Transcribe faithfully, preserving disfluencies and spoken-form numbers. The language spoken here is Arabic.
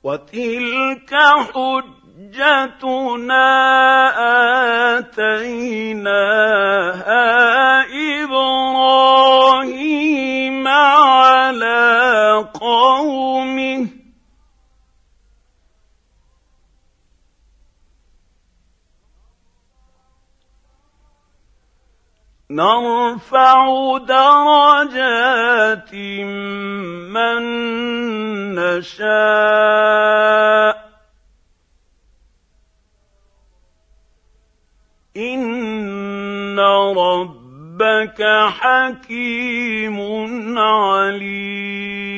وتلك حجتنا آتيناها إبراهيم على قومه نرفع درجات من نشاء إن ربك حكيم عليم.